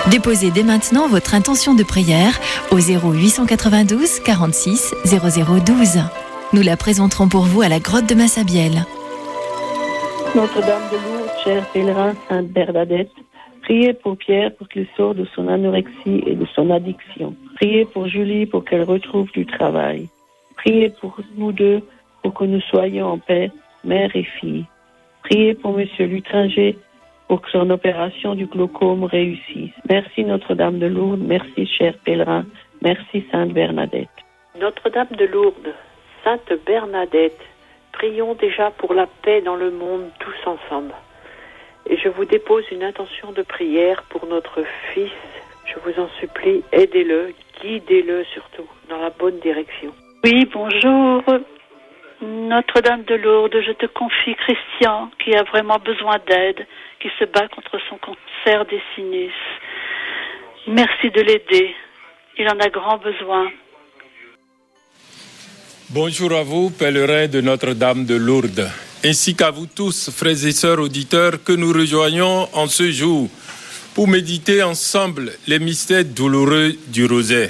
Déposez dès maintenant votre intention de prière au 0892 46 0012. Nous la présenterons pour vous à la grotte de Massabielle. Notre-Dame de Lourdes, chère pèlerin Sainte Bernadette, priez pour Pierre pour qu'il sorte de son anorexie et de son addiction. Priez pour Julie pour qu'elle retrouve du travail. Priez pour nous deux pour que nous soyons en paix, mère et fille. Priez pour Monsieur Lutringer pour que son opération du glaucome réussisse. Merci Notre-Dame de Lourdes, merci cher pèlerin, merci Sainte Bernadette. Notre-Dame de Lourdes, Sainte Bernadette, prions déjà pour la paix dans le monde tous ensemble. Et je vous dépose une intention de prière pour notre fils. Je vous en supplie, aidez-le, guidez-le surtout dans la bonne direction. Oui, bonjour. Notre-Dame de Lourdes, je te confie Christian qui a vraiment besoin d'aide, qui se bat contre son cancer des sinus. Merci de l'aider. Il en a grand besoin. Bonjour à vous, pèlerins de Notre-Dame de Lourdes, ainsi qu'à vous tous, frères et sœurs auditeurs, que nous rejoignons en ce jour pour méditer ensemble les mystères douloureux du rosaire.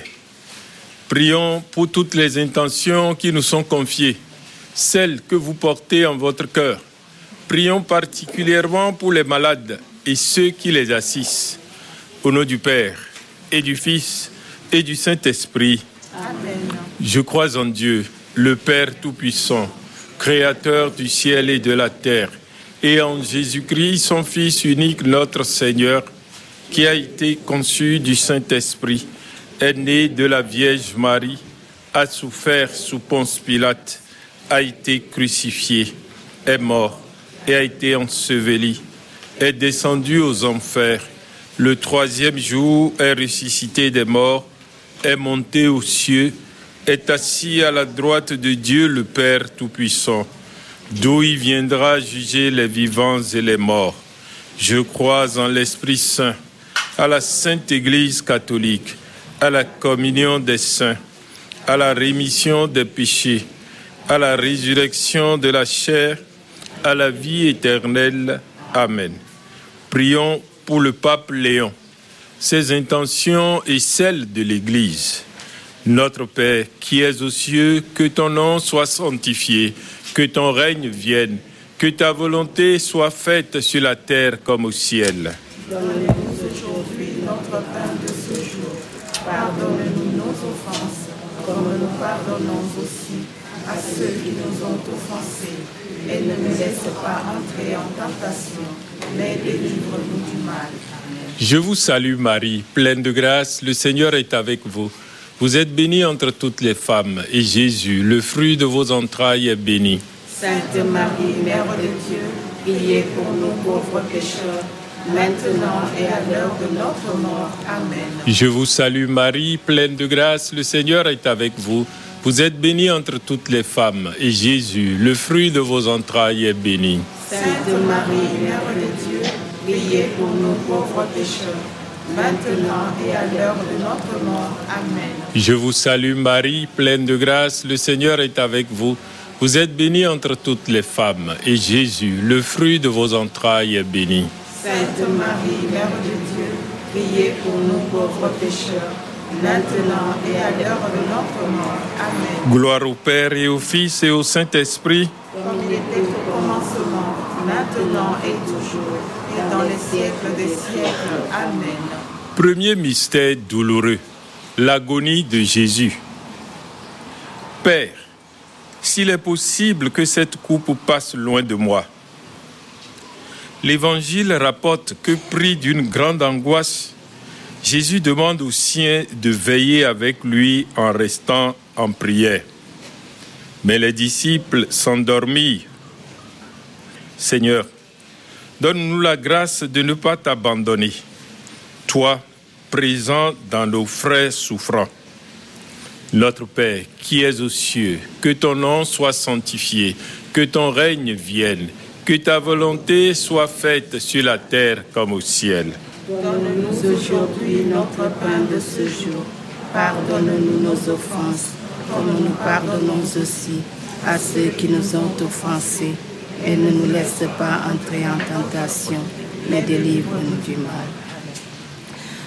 Prions pour toutes les intentions qui nous sont confiées, celles que vous portez en votre cœur. Prions particulièrement pour les malades et ceux qui les assistent. Au nom du Père et du Fils et du Saint-Esprit. Amen. Je crois en Dieu, le Père Tout-Puissant, Créateur du ciel et de la terre, et en Jésus-Christ, son Fils unique, notre Seigneur, qui a été conçu du Saint-Esprit, est né de la Vierge Marie, a souffert sous Ponce Pilate, a été crucifié, est mort et a été enseveli, est descendu aux enfers. Le troisième jour est ressuscité des morts, est monté aux cieux, est assis à la droite de Dieu le Père Tout-Puissant, d'où il viendra juger les vivants et les morts. Je crois en l'Esprit Saint, à la Sainte Église catholique, à la communion des saints, à la rémission des péchés, à la résurrection de la chair, à la vie éternelle. Amen. Prions pour le pape Léon, ses intentions et celles de l'Église. Notre Père, qui es aux cieux, que ton nom soit sanctifié, que ton règne vienne, que ta volonté soit faite sur la terre comme au ciel. Donne-nous aujourd'hui notre pain de ce jour. Pardonne-nous nos offenses, comme nous pardonnons aussi à ceux qui nous ont offensés. Et ne nous laisse pas entrer en tentation, mais délivre-nous du mal. Amen. Je vous salue Marie, pleine de grâce, le Seigneur est avec vous. Vous êtes bénie entre toutes les femmes, et Jésus, le fruit de vos entrailles, est béni. Sainte Marie, Mère de Dieu, priez pour nous pauvres pécheurs, maintenant et à l'heure de notre mort. Amen. Je vous salue Marie, pleine de grâce, le Seigneur est avec vous. Vous êtes bénie entre toutes les femmes, et Jésus, le fruit de vos entrailles, est béni. Sainte Marie, Mère de Dieu, priez pour nous pauvres pécheurs, maintenant et à l'heure de notre mort. Amen. Je vous salue Marie, pleine de grâce, le Seigneur est avec vous. Vous êtes bénie entre toutes les femmes, et Jésus, le fruit de vos entrailles, est béni. Sainte Marie, Mère de Dieu, priez pour nous pauvres pécheurs, maintenant et à l'heure de notre mort. Amen. Gloire au Père et au Fils et au Saint-Esprit. Comme il était au commencement, maintenant et toujours, et dans les siècles des siècles. Amen. Premier mystère douloureux, l'agonie de Jésus. Père, s'il est possible que cette coupe passe loin de moi. L'Évangile rapporte que, pris d'une grande angoisse, Jésus demande aux siens de veiller avec lui en restant en prière. Mais les disciples s'endormirent. Seigneur, donne-nous la grâce de ne pas t'abandonner, toi, présent dans nos frères souffrants. Notre Père, qui es aux cieux, que ton nom soit sanctifié, que ton règne vienne, que ta volonté soit faite sur la terre comme au ciel. Donne-nous aujourd'hui notre pain de ce jour. Pardonne-nous nos offenses, comme nous pardonnons aussi à ceux qui nous ont offensés. Et ne nous laisse pas entrer en tentation, mais délivre-nous du mal.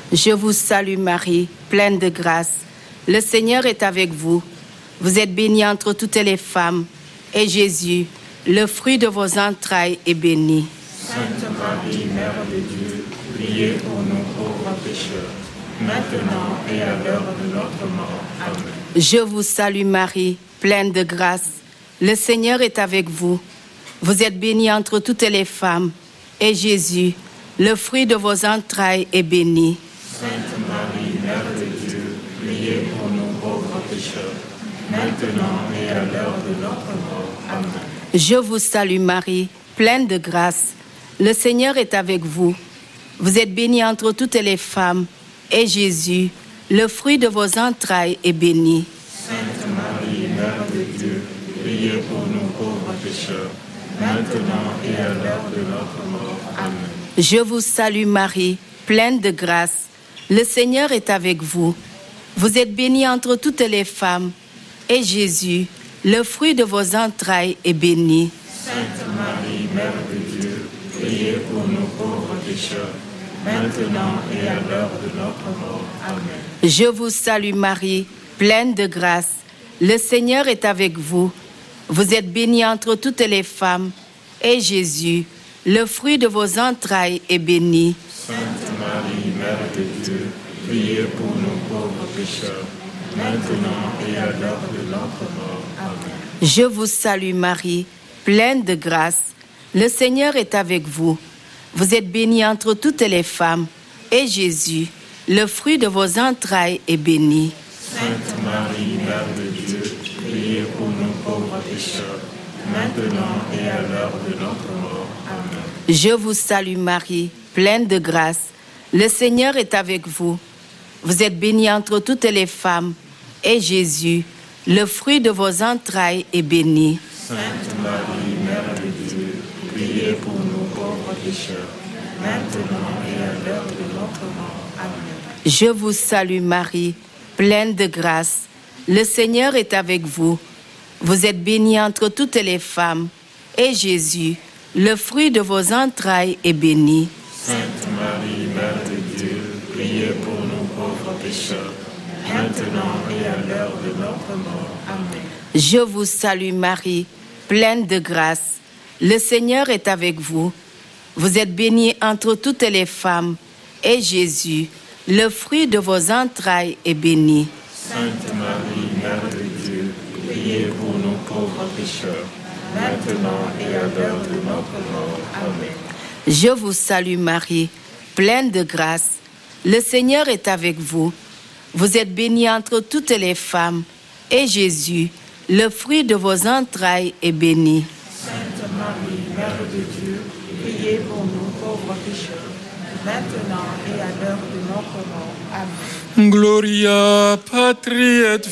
Je vous salue Marie, pleine de grâce. Le Seigneur est avec vous. Vous êtes bénie entre toutes les femmes, et Jésus, le fruit de vos entrailles, est béni. Sainte Marie, Mère de Dieu, priez pour nous pauvres pécheurs, maintenant et à l'heure de notre mort. Amen. Je vous salue Marie, pleine de grâce. Le Seigneur est avec vous. Vous êtes bénie entre toutes les femmes, et Jésus, le fruit de vos entrailles, est béni. Sainte Marie, Mère de Dieu, priez pour nous pauvres pécheurs, maintenant et à l'heure de notre mort. Amen. Je vous salue Marie, pleine de grâce. Le Seigneur est avec vous. Vous êtes bénie entre toutes les femmes, et Jésus, le fruit de vos entrailles, est béni. Sainte Marie, Mère de Dieu, priez pour nous pauvres pécheurs, maintenant et à l'heure de notre mort. Amen. Je vous salue Marie, pleine de grâce. Le Seigneur est avec vous. Vous êtes bénie entre toutes les femmes, et Jésus, le fruit de vos entrailles, est béni. Sainte Marie, Mère de Dieu, priez pour nous pauvres pécheurs, maintenant et à l'heure de notre mort. Amen. Je vous salue Marie, pleine de grâce. Le Seigneur est avec vous. Vous êtes bénie entre toutes les femmes, et Jésus, le fruit de vos entrailles, est béni. Sainte Marie, Mère de Dieu, priez pour nous pauvres pécheurs, maintenant et à l'heure de notre mort. Amen. Je vous salue Marie, pleine de grâce. Le Seigneur est avec vous. Vous êtes bénie entre toutes les femmes, et Jésus, le fruit de vos entrailles, est béni. Sainte Marie, Mère de Dieu, priez pour nous pauvres pécheurs, maintenant et à l'heure de notre mort. Amen. Je vous salue Marie, pleine de grâce. Le Seigneur est avec vous. Vous êtes bénie entre toutes les femmes, et Jésus, le fruit de vos entrailles, est béni. Sainte Marie, Mère de Dieu, priez pour nous pauvres pécheurs, maintenant et à l'heure de notre mort. Amen. Je vous salue Marie, pleine de grâce. Le Seigneur est avec vous. Vous êtes bénie entre toutes les femmes, et Jésus, le fruit de vos entrailles, est béni. Sainte Marie, Mère de Dieu, priez pour nous pauvres pécheurs, maintenant et à l'heure de notre mort. Amen. Je vous salue Marie, pleine de grâce. Le Seigneur est avec vous. Vous êtes bénie entre toutes les femmes, et Jésus, le fruit de vos entrailles, est béni. Sainte Marie, Mère de Dieu, priez pour nous pauvres pécheurs, maintenant et à l'heure de notre mort. Amen. Je vous salue Marie, pleine de grâce. Le Seigneur est avec vous. Vous êtes bénie entre toutes les femmes, et Jésus, le fruit de vos entrailles, est béni. Sainte Marie, Mère de Dieu, priez pour nous pauvres pécheurs, maintenant et à l'heure de notre mort. Amen. Gloria Patri et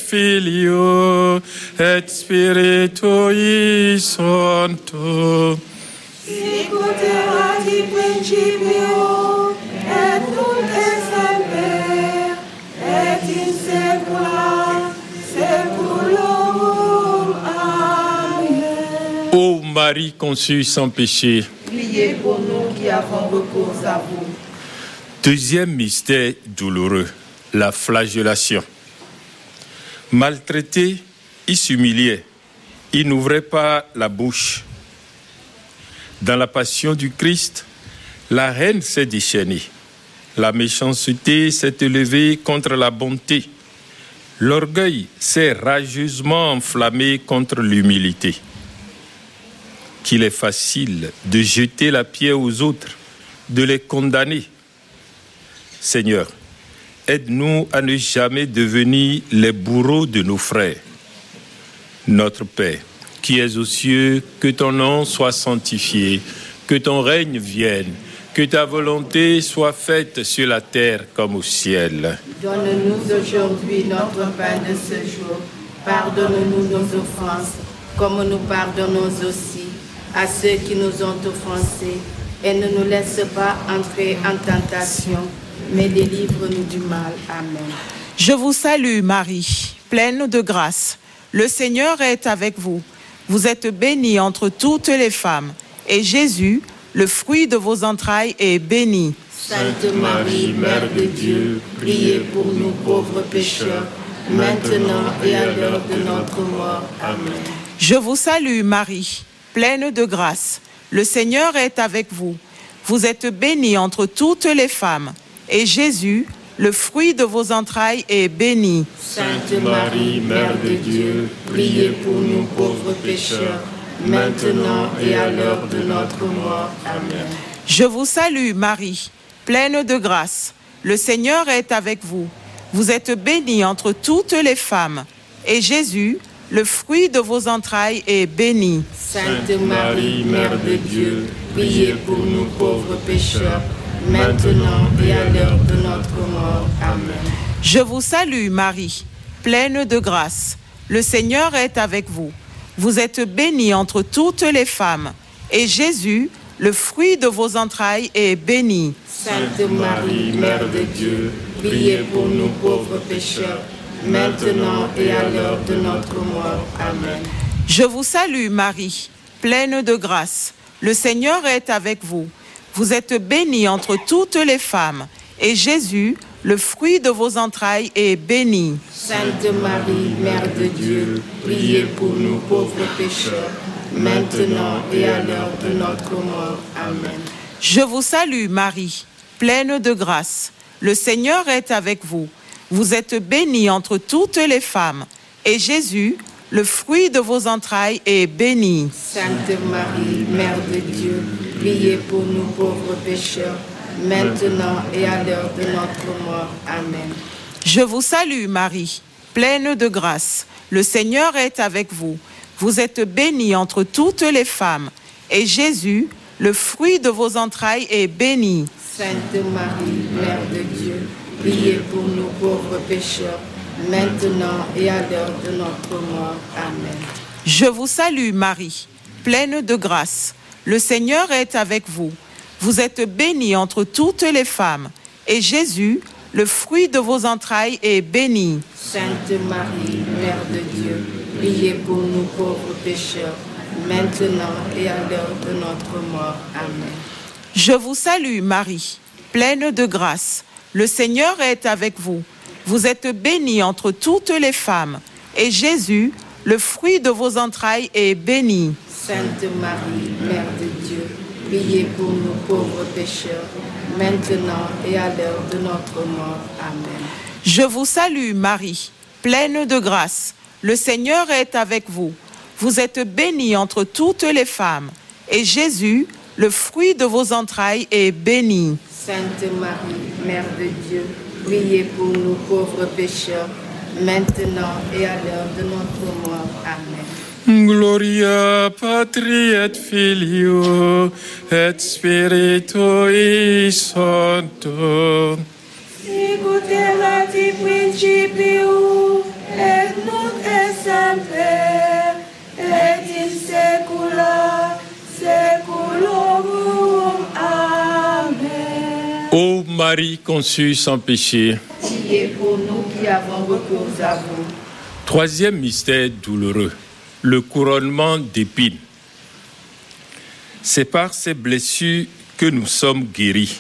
Filio et Spiritui Sancto. Sicut erat in principio, et nunc et semper, et in saecula saeculorum. Amen. Ô Marie conçue sans péché. Priez pour nous qui avons recours à vous. Deuxième mystère douloureux, la flagellation. Maltraité, il s'humiliait, il n'ouvrait pas la bouche. Dans la passion du Christ, la haine s'est déchaînée. La méchanceté s'est élevée contre la bonté. L'orgueil s'est rageusement enflammé contre l'humilité. Qu'il est facile de jeter la pierre aux autres, de les condamner. Seigneur, aide-nous à ne jamais devenir les bourreaux de nos frères. Notre Père, qui es aux cieux, que ton nom soit sanctifié, que ton règne vienne, que ta volonté soit faite sur la terre comme au ciel. Donne-nous aujourd'hui notre pain de ce jour. Pardonne-nous nos offenses, comme nous pardonnons aussi à ceux qui nous ont offensés. Et ne nous laisse pas entrer en tentation, mais délivre-nous du mal. Amen. Je vous salue Marie, pleine de grâce. Le Seigneur est avec vous. Vous êtes bénie entre toutes les femmes, et Jésus, le fruit de vos entrailles, est béni. Sainte Marie, Mère de Dieu, priez pour nous pauvres pécheurs, maintenant et à l'heure de notre mort. Amen. Je vous salue Marie, pleine de grâce. Le Seigneur est avec vous. Vous êtes bénie entre toutes les femmes, et Jésus, le fruit de vos entrailles, est béni. Sainte Marie, Mère de Dieu, priez pour nous pauvres pécheurs, maintenant et à l'heure de notre mort. Amen. Je vous salue Marie, pleine de grâce. Le Seigneur est avec vous. Vous êtes bénie entre toutes les femmes, et Jésus, le fruit de vos entrailles, est béni. Sainte Marie, Mère de Dieu, priez pour nous pauvres pécheurs, maintenant et à l'heure de notre mort. Amen. Je vous salue Marie, pleine de grâce. Le Seigneur est avec vous. Vous êtes bénie entre toutes les femmes, et Jésus, le fruit de vos entrailles, est béni. Sainte Marie, Mère de Dieu, priez pour nous pauvres pécheurs, maintenant et à l'heure de notre mort. Amen. Je vous salue Marie, pleine de grâce. Le Seigneur est avec vous. Vous êtes bénie entre toutes les femmes, et Jésus, le fruit de vos entrailles, est béni. Sainte Marie, Mère de Dieu, priez pour nous pauvres pécheurs, maintenant et à l'heure de notre mort. Amen. Je vous salue Marie, pleine de grâce. Le Seigneur est avec vous. Vous êtes bénie entre toutes les femmes, et Jésus, le fruit de vos entrailles, est béni. Sainte Marie, Mère de Dieu, priez pour nous pauvres pécheurs, maintenant et à l'heure de notre mort. Amen. Je vous salue Marie, pleine de grâce. Le Seigneur est avec vous. Vous êtes bénie entre toutes les femmes, et Jésus, le fruit de vos entrailles, est béni. Sainte Marie, Mère de Dieu, priez pour nous pauvres pécheurs, maintenant et à l'heure de notre mort. Amen. Je vous salue Marie, pleine de grâce. Le Seigneur est avec vous. Vous êtes bénie entre toutes les femmes, et Jésus, le fruit de vos entrailles, est béni. Sainte Marie, Mère de Dieu, priez pour nous pauvres pécheurs, maintenant et à l'heure de notre mort. Amen. Je vous salue Marie, pleine de grâce. Le Seigneur est avec vous. Vous êtes bénie entre toutes les femmes, et Jésus, le fruit de vos entrailles, est béni. Sainte Marie, Mère de Dieu, priez pour nous pauvres pécheurs, maintenant et à l'heure de notre mort. Amen. Je vous salue Marie, pleine de grâce. Le Seigneur est avec vous. Vous êtes bénie entre toutes les femmes, et Jésus, le fruit de vos entrailles, est béni. Sainte Marie, Mère de Dieu, priez pour nous pauvres pécheurs, maintenant et à l'heure de notre mort. Amen. Gloria Patri et Filio et Spiritui Sancto. Sicut erat in principio et nunc et semper et in saecula saeculorum. Amen. Ô Marie conçue sans péché. Priez pour nous qui avons recours à vous. Troisième mystère douloureux, le couronnement d'épines. C'est par ces blessures que nous sommes guéris.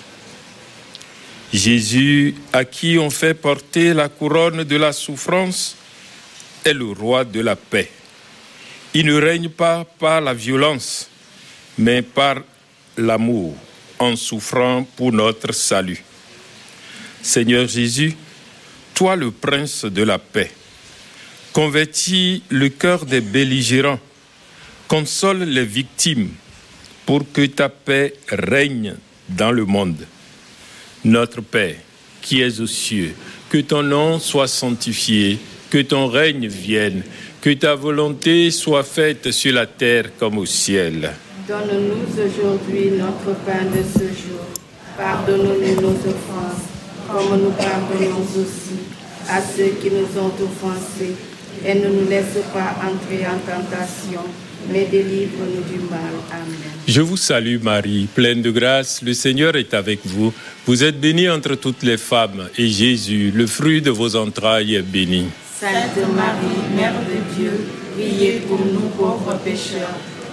Jésus, à qui on fait porter la couronne de la souffrance, est le roi de la paix. Il ne règne pas par la violence, mais par l'amour, en souffrant pour notre salut. Seigneur Jésus, toi le prince de la paix, convertis le cœur des belligérants, console les victimes pour que ta paix règne dans le monde. Notre Père, qui es aux cieux, que ton nom soit sanctifié, que ton règne vienne, que ta volonté soit faite sur la terre comme au ciel. Donne-nous aujourd'hui notre pain de ce jour. Pardonne-nous nos offenses, comme nous pardonnons aussi à ceux qui nous ont offensés. Et ne nous laisse pas entrer en tentation, mais délivre-nous du mal. Amen. Je vous salue Marie, pleine de grâce, le Seigneur est avec vous. Vous êtes bénie entre toutes les femmes, et Jésus, le fruit de vos entrailles, est béni. Sainte Marie, Mère de Dieu, priez pour nous pauvres pécheurs,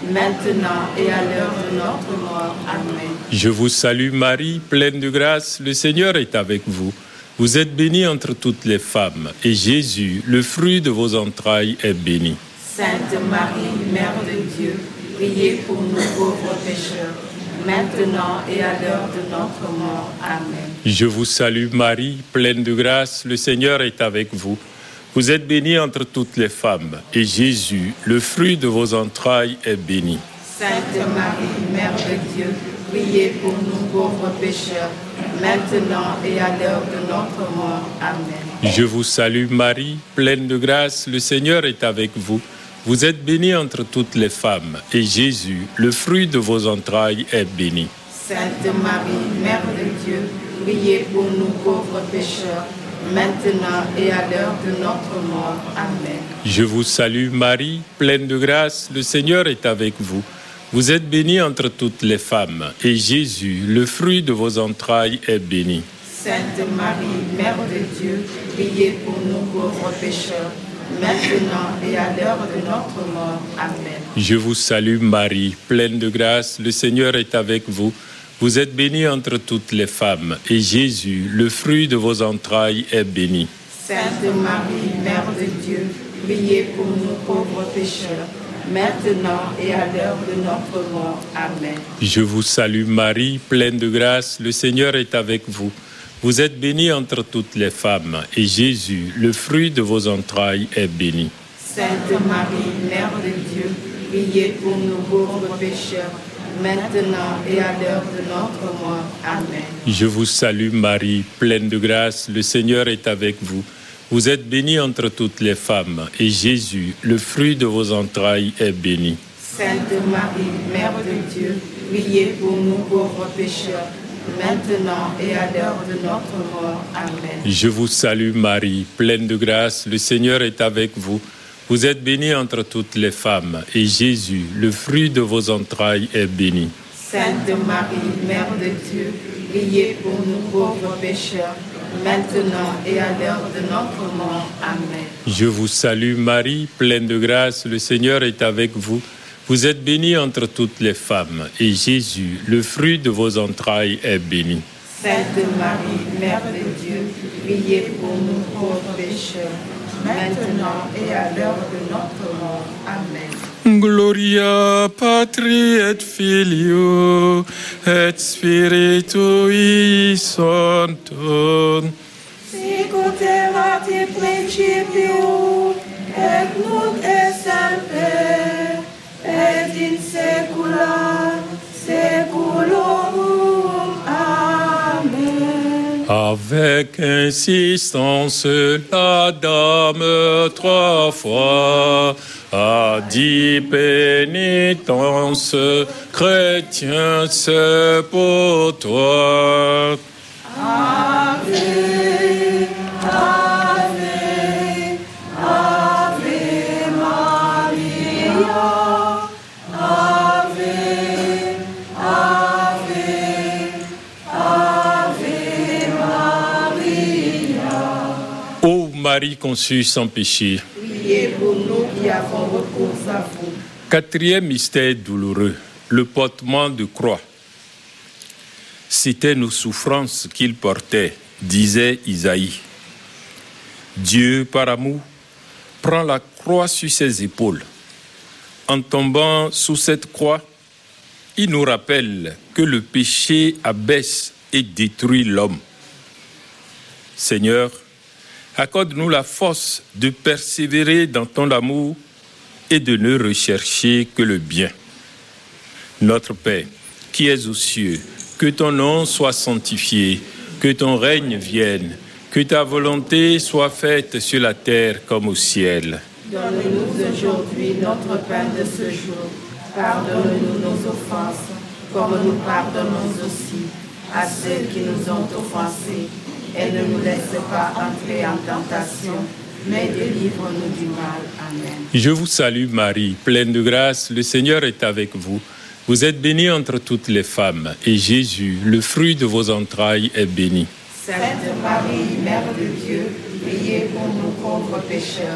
maintenant et à l'heure de notre mort. Amen. Je vous salue Marie, pleine de grâce, le Seigneur est avec vous. Vous êtes bénie entre toutes les femmes, et Jésus, le fruit de vos entrailles, est béni. Sainte Marie, Mère de Dieu, priez pour nous pauvres pécheurs, maintenant et à l'heure de notre mort. Amen. Je vous salue Marie, pleine de grâce, le Seigneur est avec vous. Vous êtes bénie entre toutes les femmes, et Jésus, le fruit de vos entrailles, est béni. Sainte Marie, Mère de Dieu, priez pour nous pauvres pécheurs, maintenant et à l'heure de notre mort. Amen. Je vous salue Marie, pleine de grâce, le Seigneur est avec vous. Vous êtes bénie entre toutes les femmes, et Jésus, le fruit de vos entrailles, est béni. Sainte Marie, Mère de Dieu, priez pour nous pauvres pécheurs, maintenant et à l'heure de notre mort. Amen. Je vous salue Marie, pleine de grâce, le Seigneur est avec vous. Vous êtes bénie entre toutes les femmes, et Jésus, le fruit de vos entrailles, est béni. Sainte Marie, Mère de Dieu, priez pour nous pauvres pécheurs, maintenant et à l'heure de notre mort. Amen. Je vous salue Marie, pleine de grâce, le Seigneur est avec vous. Vous êtes bénie entre toutes les femmes, et Jésus, le fruit de vos entrailles, est béni. Sainte Marie, Mère de Dieu, priez pour nous pauvres pécheurs, maintenant et à l'heure de notre mort. Amen. Je vous salue Marie, pleine de grâce, le Seigneur est avec vous. Vous êtes bénie entre toutes les femmes, et Jésus, le fruit de vos entrailles, est béni. Sainte Marie, Mère de Dieu, priez pour nous pauvres pécheurs, maintenant et à l'heure de notre mort. Amen. Je vous salue Marie, pleine de grâce, le Seigneur est avec vous. Vous êtes bénie entre toutes les femmes, et Jésus, le fruit de vos entrailles, est béni. Sainte Marie, Mère de Dieu, priez pour nous pauvres pécheurs, maintenant et à l'heure de notre mort. Amen. Je vous salue Marie, pleine de grâce, le Seigneur est avec vous. Vous êtes bénie entre toutes les femmes, et Jésus, le fruit de vos entrailles, est béni. Sainte Marie, Mère de Dieu, priez pour nous pauvres pécheurs, maintenant et à l'heure de notre mort. Amen. Je vous salue Marie, pleine de grâce, le Seigneur est avec vous. Vous êtes bénie entre toutes les femmes, et Jésus, le fruit de vos entrailles, est béni. Sainte Marie, Mère de Dieu, priez pour nous pauvres pécheurs, maintenant et à l'heure de notre mort. Amen. Gloria Patri et Filio et Spiritui Sancto. Sicut erat in principio et nunc et semper et in saecula saeculorum. Amen. Avec insistance, la dame 3 fois a dit pénitence, chrétien, c'est pour toi. Ave, Ave, Ave Maria, Ave, Ave, Ave Maria. Ô Marie conçue sans péché, Priez pour nous qui avons recours à vous. 4e mystère douloureux, le portement de croix. C'étaient nos souffrances qu'il portait, disait Isaïe. Dieu, par amour, prend la croix sur ses épaules. En tombant sous cette croix, il nous rappelle que le péché abaisse et détruit l'homme. Seigneur, accorde-nous la force de persévérer dans ton amour et de ne rechercher que le bien. Notre Père, qui es aux cieux, que ton nom soit sanctifié, que ton règne vienne, que ta volonté soit faite sur la terre comme au ciel. Donne-nous aujourd'hui notre pain de ce jour. Pardonne-nous nos offenses, comme nous pardonnons aussi à ceux qui nous ont offensés. Et ne nous laisse pas entrer en tentation, mais délivre-nous du mal. Amen. Je vous salue Marie, pleine de grâce, le Seigneur est avec vous. Vous êtes bénie entre toutes les femmes, et Jésus, le fruit de vos entrailles, est béni. Sainte Marie, Mère de Dieu, priez pour nous pauvres pécheurs,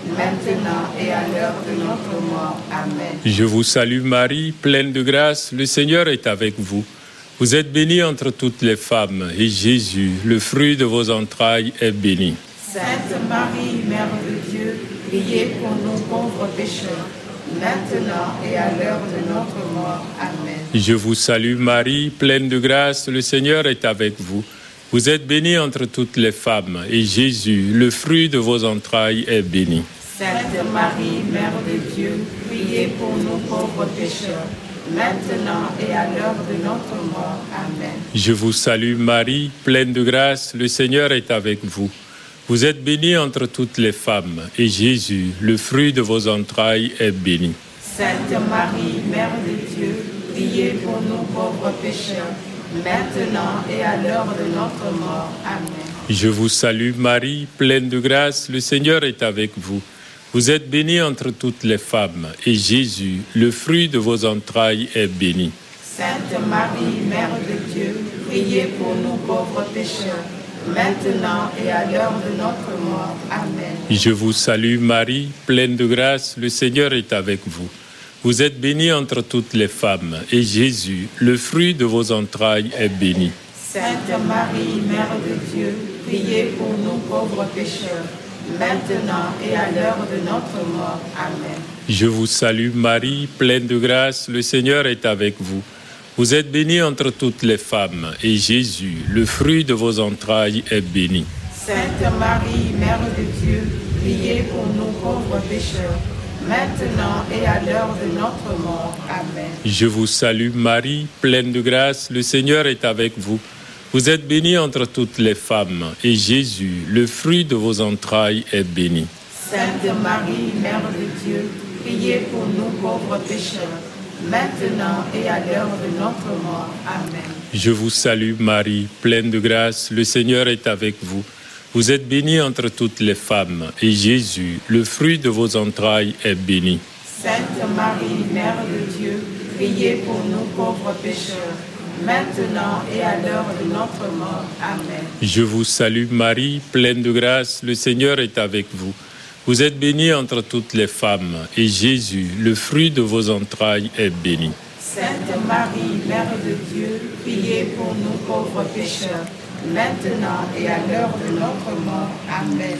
maintenant et à l'heure de notre mort. Amen. Je vous salue Marie, pleine de grâce, le Seigneur est avec vous. Vous êtes bénie entre toutes les femmes, et Jésus, le fruit de vos entrailles, est béni. Sainte Marie, Mère de Dieu, priez pour nous pauvres pécheurs, maintenant et à l'heure de notre mort. Amen. Je vous salue Marie, pleine de grâce, le Seigneur est avec vous. Vous êtes bénie entre toutes les femmes, et Jésus, le fruit de vos entrailles, est béni. Sainte Marie, Mère de Dieu, priez pour nous pauvres pécheurs, maintenant et à l'heure de notre mort. Amen. Je vous salue Marie, pleine de grâce, le Seigneur est avec vous. Vous êtes bénie entre toutes les femmes, et Jésus, le fruit de vos entrailles, est béni. Sainte Marie, Mère de Dieu, priez pour nous pauvres pécheurs, maintenant et à l'heure de notre mort. Amen. Je vous salue Marie, pleine de grâce, le Seigneur est avec vous. Vous êtes bénie entre toutes les femmes, et Jésus, le fruit de vos entrailles, est béni. Sainte Marie, Mère de Dieu, priez pour nous pauvres pécheurs, maintenant et à l'heure de notre mort. Amen. Je vous salue Marie, pleine de grâce, le Seigneur est avec vous. Vous êtes bénie entre toutes les femmes, et Jésus, le fruit de vos entrailles, est béni. Sainte Marie, Mère de Dieu, priez pour nous pauvres pécheurs, maintenant et à l'heure de notre mort. Amen. Je vous salue Marie, pleine de grâce, le Seigneur est avec vous. Vous êtes bénie entre toutes les femmes, et Jésus, le fruit de vos entrailles, est béni. Sainte Marie, Mère de Dieu, priez pour nous pauvres pécheurs, maintenant et à l'heure de notre mort. Amen. Je vous salue Marie, pleine de grâce, le Seigneur est avec vous. Vous êtes bénie entre toutes les femmes, et Jésus, le fruit de vos entrailles, est béni. Sainte Marie, Mère de Dieu, priez pour nous pauvres pécheurs, maintenant et à l'heure de notre mort. Amen. Je vous salue Marie, pleine de grâce, le Seigneur est avec vous. Vous êtes bénie entre toutes les femmes, et Jésus, le fruit de vos entrailles, est béni. Sainte Marie, Mère de Dieu, priez pour nous pauvres pécheurs, maintenant et à l'heure de notre mort. Amen. Je vous salue Marie, pleine de grâce, le Seigneur est avec vous. Vous êtes bénie entre toutes les femmes, et Jésus, le fruit de vos entrailles, est béni. Sainte Marie, Mère de Dieu, priez pour nous pauvres pécheurs, maintenant et à l'heure de notre mort. Amen.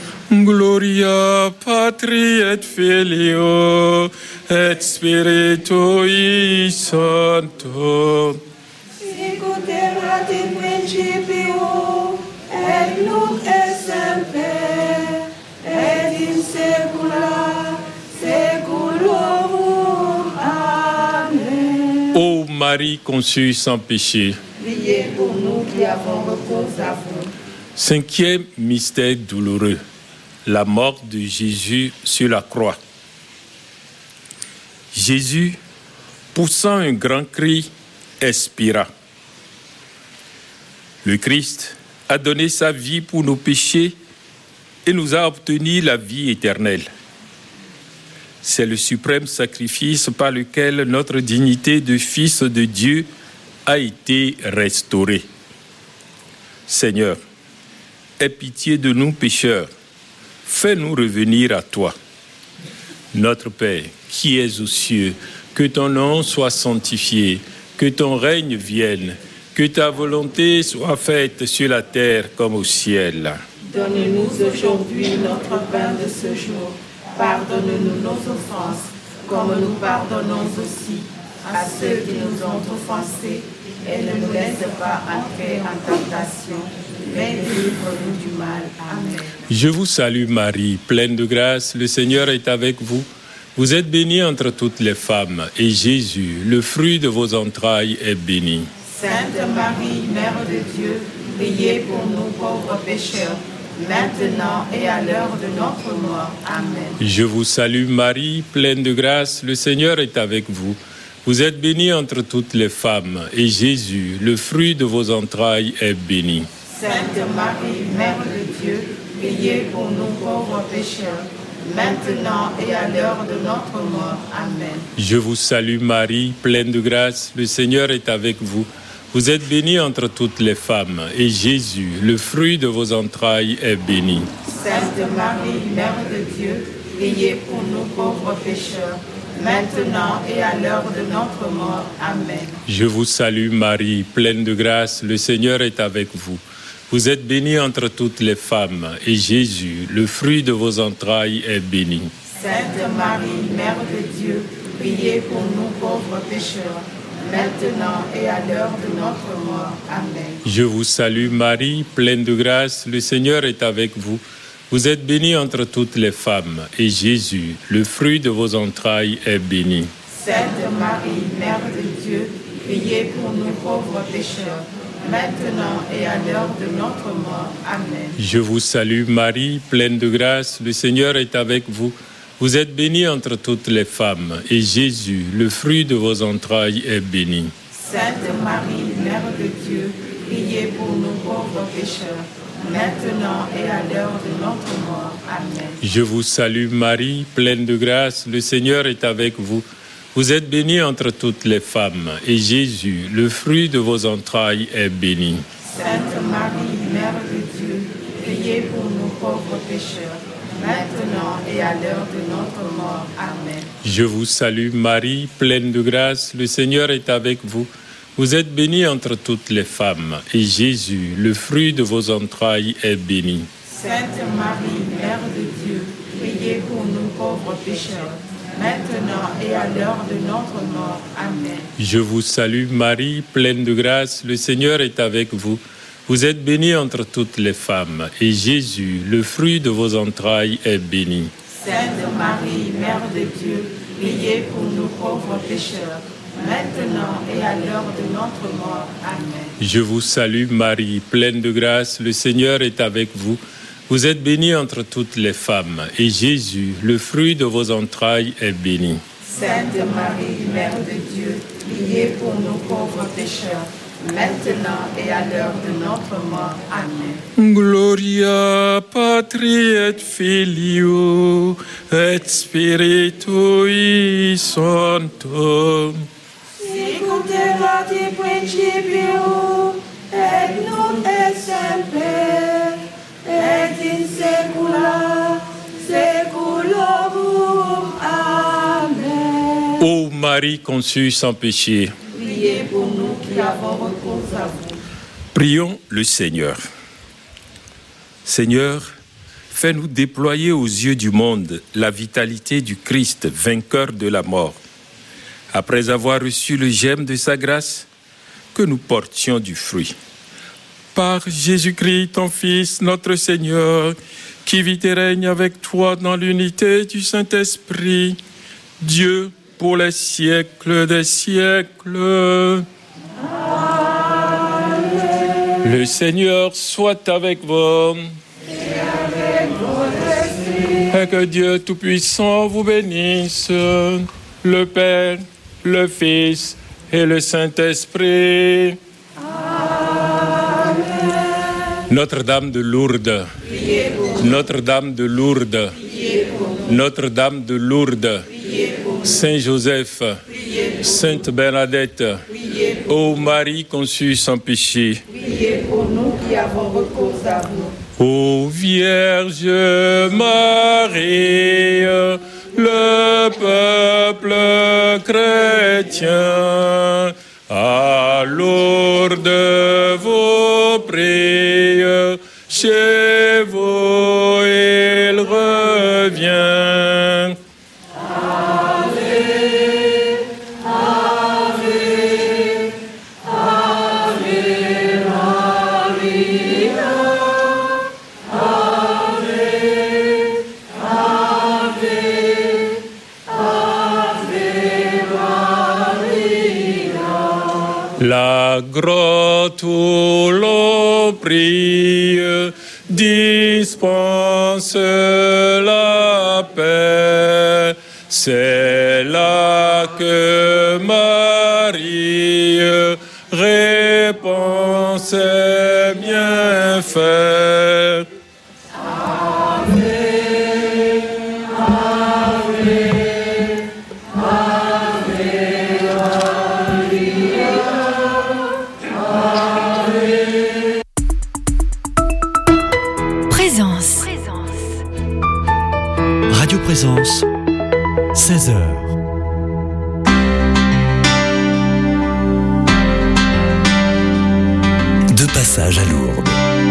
Gloria Patri et Filio et Spiritui Sancto. Sicut erat in principio, et nunc et semper, et in saecula saeculorum. Amen. Ô Marie conçue sans péché, Priez pour nous qui avons recours à vous. 5e mystère douloureux, la mort de Jésus sur la croix. Jésus, poussant un grand cri, expira. Le Christ a donné sa vie pour nos péchés et nous a obtenu la vie éternelle. C'est le suprême sacrifice par lequel notre dignité de fils de Dieu a été restaurée. Seigneur, aie pitié de nous pécheurs, fais-nous revenir à toi. Notre Père, qui es aux cieux, que ton nom soit sanctifié, que ton règne vienne, que ta volonté soit faite sur la terre comme au ciel. Donne-nous aujourd'hui notre pain de ce jour. Pardonne-nous nos offenses, comme nous pardonnons aussi à ceux qui nous ont offensés. Et ne nous laisse pas entrer en tentation, mais délivre-nous du mal. Amen. Je vous salue Marie, pleine de grâce, le Seigneur est avec vous. Vous êtes bénie entre toutes les femmes, et Jésus, le fruit de vos entrailles, est béni. Sainte Marie, Mère de Dieu, priez pour nous pauvres pécheurs, maintenant et à l'heure de notre mort. Amen. Je vous salue Marie, pleine de grâce, le Seigneur est avec vous. Vous êtes bénie entre toutes les femmes, et Jésus, le fruit de vos entrailles, est béni. Sainte Marie, Mère de Dieu, priez pour nous pauvres pécheurs, maintenant et à l'heure de notre mort. Amen. Je vous salue Marie, pleine de grâce, le Seigneur est avec vous. Vous êtes bénie entre toutes les femmes, et Jésus, le fruit de vos entrailles, est béni. Sainte Marie, Mère de Dieu, priez pour nous pauvres pécheurs, maintenant et à l'heure de notre mort. Amen. Je vous salue Marie, pleine de grâce, le Seigneur est avec vous. Vous êtes bénie entre toutes les femmes, et Jésus, le fruit de vos entrailles, est béni. Sainte Marie, Mère de Dieu, priez pour nous pauvres pécheurs, maintenant et à l'heure de notre mort. Amen. Je vous salue Marie, pleine de grâce, le Seigneur est avec vous. Vous êtes bénie entre toutes les femmes, et Jésus, le fruit de vos entrailles, est béni. Sainte Marie, Mère de Dieu, priez pour nous pauvres pécheurs, maintenant et à l'heure de notre mort. Amen. Je vous salue Marie, pleine de grâce, le Seigneur est avec vous. Vous êtes bénie entre toutes les femmes, et Jésus, le fruit de vos entrailles, est béni. Sainte Marie, Mère de Dieu, priez pour nous pauvres pécheurs, maintenant et à l'heure de notre mort. Amen. Je vous salue Marie, pleine de grâce, le Seigneur est avec vous. Vous êtes bénie entre toutes les femmes, et Jésus, le fruit de vos entrailles, est béni. Sainte Marie, Mère de Dieu, priez pour nous pauvres pécheurs, maintenant et à l'heure de notre mort. Amen. Je vous salue Marie, pleine de grâce, le Seigneur est avec vous. Vous êtes bénie entre toutes les femmes, et Jésus, le fruit de vos entrailles, est béni. Sainte Marie, Mère de Dieu, priez pour nous pauvres pécheurs, maintenant et à l'heure de notre mort. Amen. Je vous salue Marie, pleine de grâce, le Seigneur est avec vous. Vous êtes bénie entre toutes les femmes, et Jésus, le fruit de vos entrailles, est béni. Sainte Marie, Mère de Dieu, priez pour nous pauvres pécheurs, maintenant et à l'heure de notre mort. Amen. Je vous salue Marie, pleine de grâce, le Seigneur est avec vous. Vous êtes bénie entre toutes les femmes, et Jésus, le fruit de vos entrailles, est béni. Sainte Marie, Mère de Dieu, priez pour nous pauvres pécheurs, maintenant et à l'heure de notre mort. Amen. Gloria Patri et Filio et Spiritui Sancto. Sicut erat in principio, et nunc et semper, et in saecula saeculorum. Amen. Ô Marie conçue sans péché, Priez pour nous qui avons recours à vous. prions le Seigneur. Seigneur, fais-nous déployer aux yeux du monde la vitalité du Christ, vainqueur de la mort. Après avoir reçu le gemme de sa grâce, que nous portions du fruit. Par Jésus-Christ, ton Fils, notre Seigneur, qui vit et règne avec toi dans l'unité du Saint-Esprit, Dieu, pour les siècles des siècles. Amen. Le Seigneur soit avec vous. Et que Dieu Tout-Puissant vous bénisse, le Père, le Fils et le Saint-Esprit. Amen. Notre-Dame de Lourdes, Notre-Dame de Lourdes, Notre-Dame de Lourdes, Saint-Joseph, Sainte Bernadette, ô Marie conçue sans péché, Priez pour nous qui avons recours à vous. ô Vierge Marie, le peuple chrétien, à Lourdes vous prie, chez vous il revient. La grotte où l'on prie dispense la paix. C'est là que Marie répand ses bienfaits. Présence. Radio Présence. passage à Lourdes.